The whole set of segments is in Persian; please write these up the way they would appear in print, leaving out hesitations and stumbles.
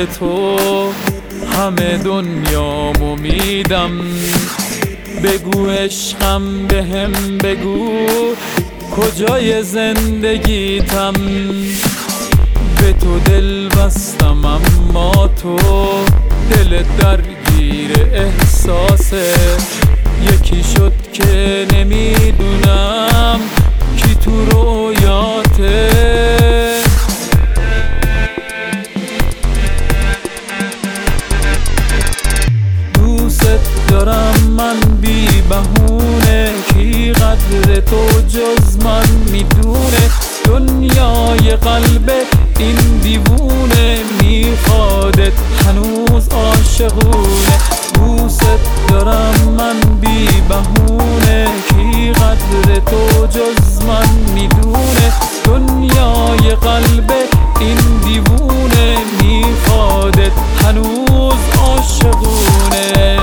کنار تو همه دنیامو میدم. بگو عشقم بهم بگو کجای زندگیتم. به تو دل بستم اما تو دل درگیر احساسه. یکی شد که نمیدونم کی تو رویاته. دوست دارم من بی بهونه، کی قدر تو جز من میدونه. دنیای قلب این دیوونه میخوادت هنوز عاشقونه. دوست دارم من بی بهونه، کی قدر تو جز من میدونه. دنیای قلب این دیوونه میخوادت هنوز عاشقونه.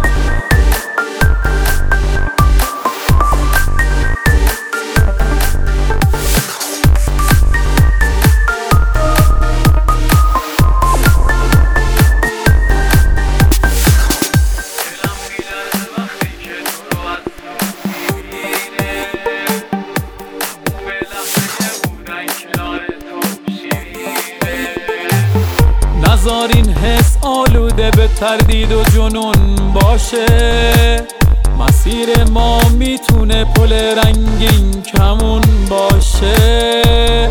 نذار این حس آلوده به تردید و جنون باشه. مسیر ما میتونه پل رنگین کمون باشه.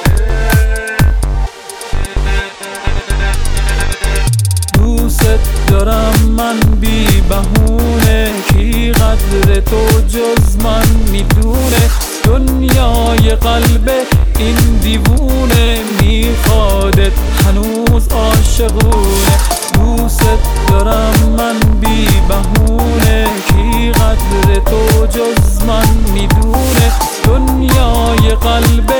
دوست دارم من بی بهونه، کی قدر تو جز من میدونه. دنیای قلب این دیوونه میخوادت هنوز عاشقونه. دوست دارم من بی بهونه، کی قدر تو جز من میدونه. دنیای قلب